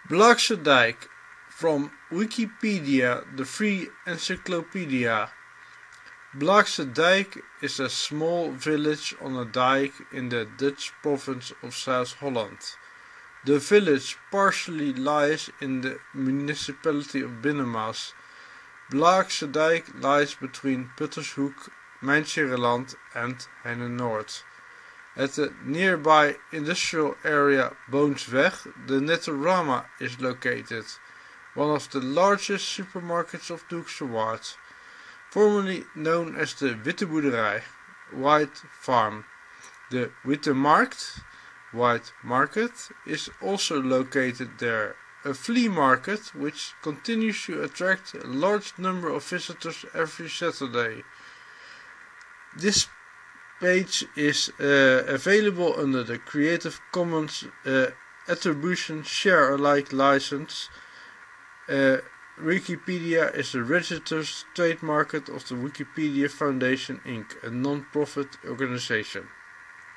Blaakse Dijk, from Wikipedia, the free encyclopedia. Blaakse Dijk is a small village on a dike in the Dutch province of South Holland. The village partially lies in the municipality of Binnenmaas. Blaakse Dijk lies between Puttershoek, Mijnsheerenland and Heine-Noord. At the nearby industrial area Boonsweg, the Netorama is located, one of the largest supermarkets of the Hoekse Waard, formerly known as the Witte Boerderij, White Farm. The Witte Markt, White Market, is also located there, a flea market which continues to attract a large number of visitors every Saturday. This page is available under the Creative Commons Attribution Share Alike license. Wikipedia is a registered trademark of the Wikipedia Foundation Inc., a non-profit organization.